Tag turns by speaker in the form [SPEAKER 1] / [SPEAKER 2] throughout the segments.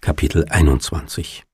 [SPEAKER 1] Kapitel 21.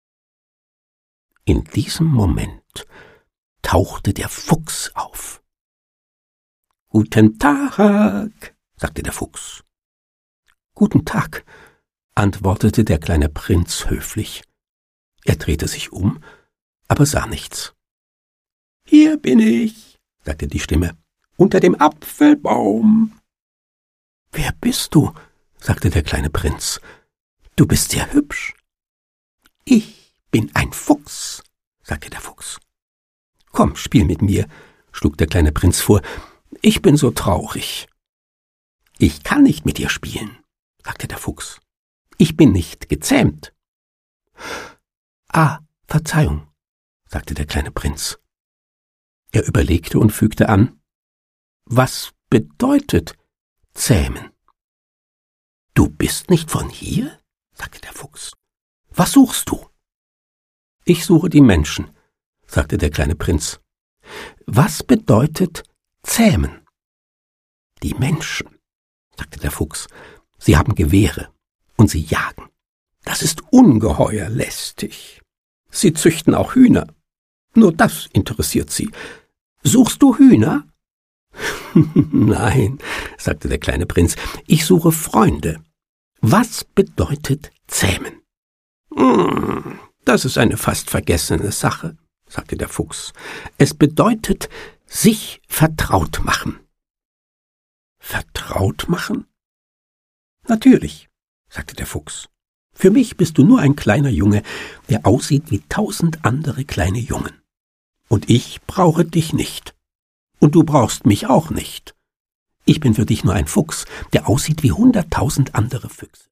[SPEAKER 1] In diesem Moment tauchte der Fuchs auf. »Guten Tag«, sagte der Fuchs. »Guten Tag«, antwortete der kleine Prinz höflich. Er drehte sich um, aber sah nichts. »Hier bin ich«, sagte die Stimme, »unter dem Apfelbaum.« »Wer bist du?«, sagte der kleine Prinz. »Du bist sehr hübsch.« »Ich bin ein Fuchs«, sagte der Fuchs. »Komm, spiel mit mir«, schlug der kleine Prinz vor. »Ich bin so traurig.« »Ich kann nicht mit dir spielen«, sagte der Fuchs. »Ich bin nicht gezähmt.« »Ah, Verzeihung«, sagte der kleine Prinz. Er überlegte und fügte an: »Was bedeutet zähmen?« »Du bist nicht von hier?«, sagte der Fuchs. »Was suchst du?« »Ich suche die Menschen«, sagte der kleine Prinz. »Was bedeutet zähmen?« »Die Menschen«, sagte der Fuchs. »Sie haben Gewehre und sie jagen. Das ist ungeheuer lästig. Sie züchten auch Hühner. Nur das interessiert sie. Suchst du Hühner?« »Nein«, sagte der kleine Prinz, »ich suche Freunde. Was bedeutet zähmen?« »Das ist eine fast vergessene Sache«, sagte der Fuchs. »Es bedeutet sich vertraut machen.« »Vertraut machen?« »Natürlich«, sagte der Fuchs. »Für mich bist du nur ein kleiner Junge, der aussieht wie 1000 andere kleine Jungen. Und ich brauche dich nicht. Und du brauchst mich auch nicht. Ich bin für dich nur ein Fuchs, der aussieht wie 100.000 andere Füchse.«